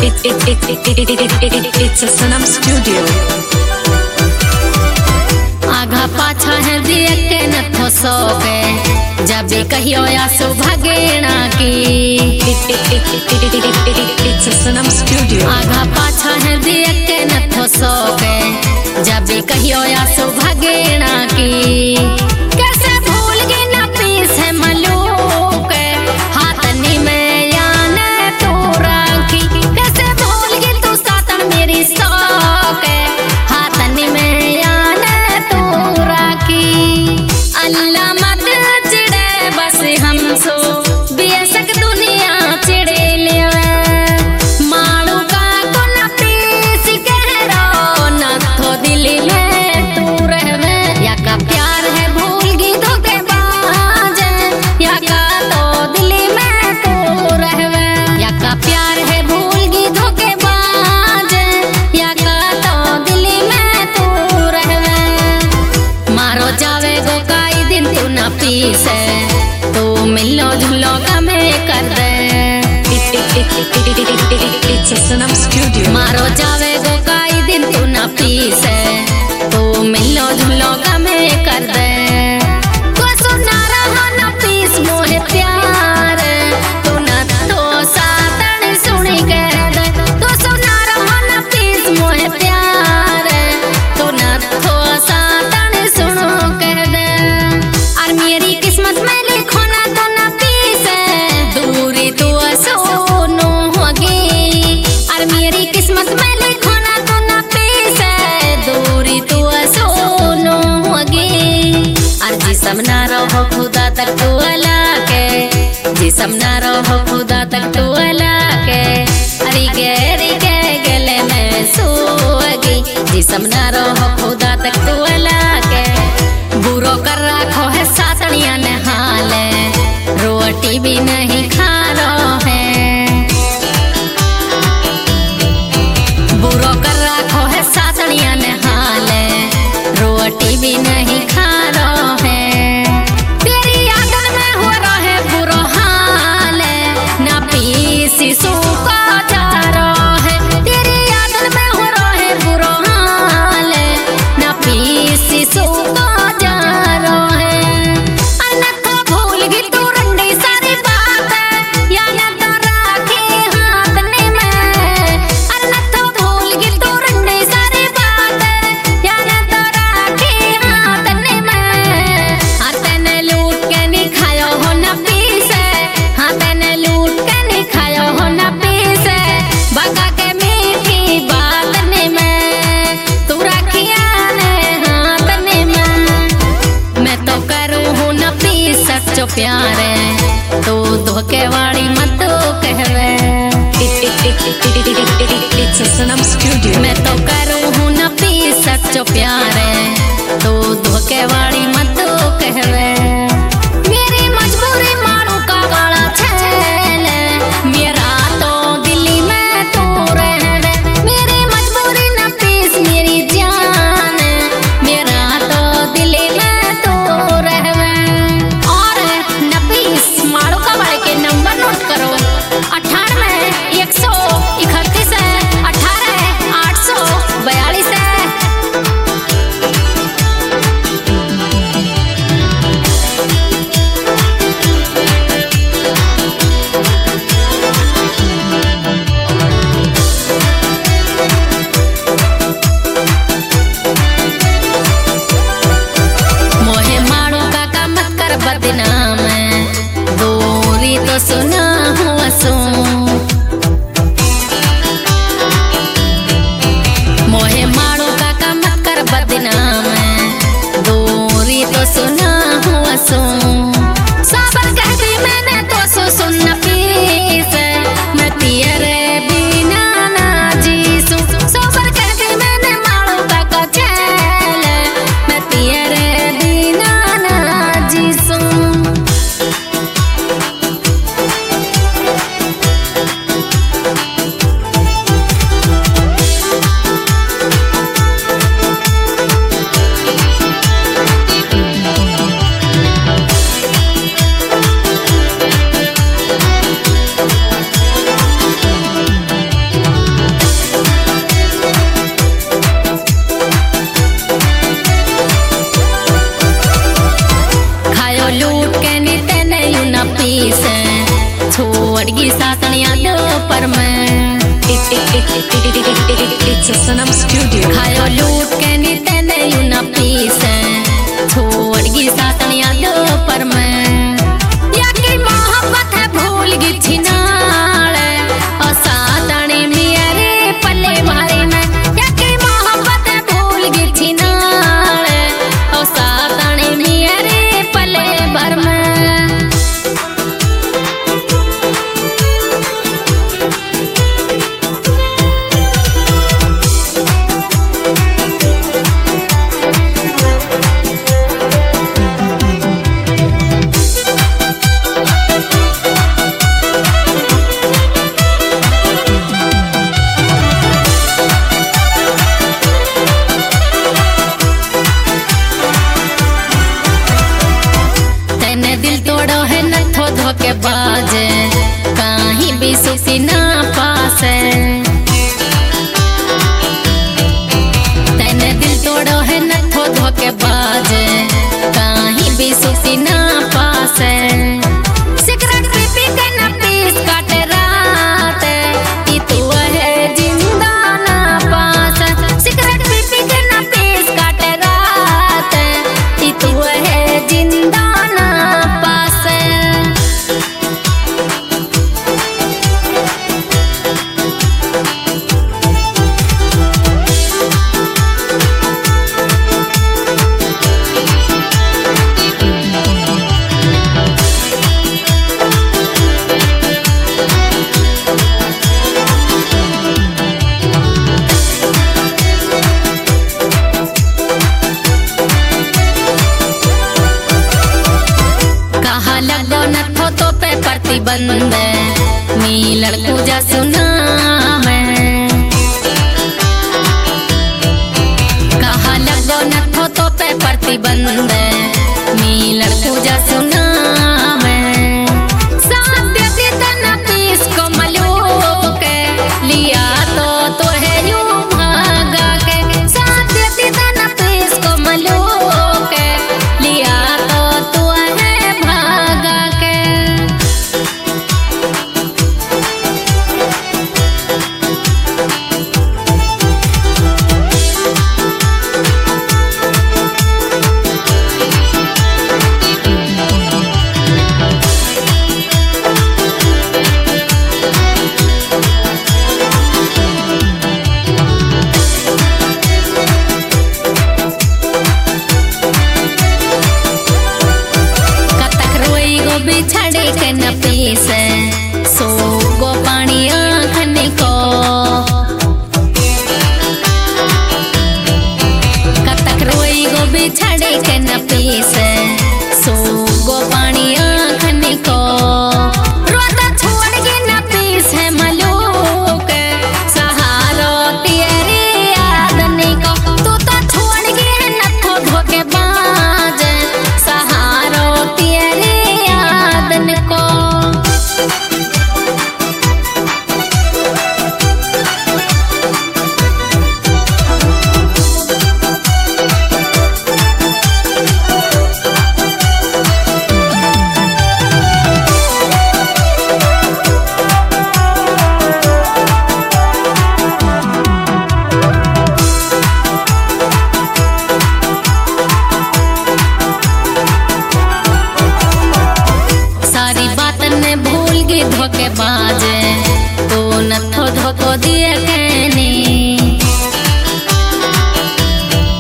It's a Sanam Studio. आगा पाछा है दिए के न थो सोके जब भी कहियो आसो भगेना की It's a Sanam Studio. आगा पाछा है दिए के न थो सोके जब भी कहियो आसो भगेना की कैसे भूल गई ना पीस है मलूक हाथनी में याने तू राखी कैसे भूल गई तू सातन मेरी सौक हाथनी में याने तू राखी अल्लाह मत चिड़े बस हमसो बेशक दुनिया चिड़े लेवे मारू का को न पीस कह रो न थो दिल में तू रहवे या का प्यार है भूल गई धोखेबाज या का तो दिल में तू रहवे या का प्यार है भूल गई धोखेबाज या का तो दिल में तू रहवे मारो जावे गो काई दिन तू न पीसे तू मिलो झुलो कमे कर दे It's a Sanam Studio. मारो जावे गो काई दिन तू न पीसे तू मिलो झुलो कमे कर दे को सुना रहा न पीस मोहे प्यार तू न तो सातन सुनी कह दे तो सुना रहा न पीस मोहे प्यार तू न तो सातन सुनो कह दे और मेरी किस्मत में लिखो ना तो न पीसे दूरी तू सोनो होगी और मेरी किस्मत में लिखो ना तो न पीसे दूरी तू सोनो होगी और जिसम ना रहो खुदा तक तू अला के जिसम ना रहो खुदा तक तू अला के अरे के गले में सोगी जिसम ना रहो खुदा तक तू अला के बुरो कर रखो है सातनिया ने हाल रोटी भी नहीं खा रो है बुरो कर रखो है सातनिया ने हाल रोटी भी नहीं खा रो है तेरी यादन में हो रहे बुरो हाल ना पीसी सूखा जा रो है तेरी यादन में हो रहे बुरो हाल ना पीसी सूखा जा रो है अनका भूल गई तू रंडी सारी बात या न तो राखी हाथने में अनका भूल गई तू रंडी सारी बात या न तो राखी हाथने में हाथने लूट के नहीं खायो हो न पीसे हाथने लूट के नहीं खायो हो न पीसे बगा के मीठी बातने में तू राखिया ने हाथने में मैं तो करूँ हूँ न पीस सच्चो प्यारे तू धोखे वाली मत कहवे It's a Sanam Studio. मैं तो करूँ हूँ न पीस सच्चो प्यारे तू धोखे वाली मत कहवे मेरी मजबूरी मारू का गाला छेल मेरा तो दिल्ली में तू रहवे मेरी मजबूरी न पीस मेरी जान मेरा तो दिल्ली में तू रहवे और न पीस मारू का वाले के नंबर नोट करो 98 131 18 842 है बंद मिलड़ पूजा सुन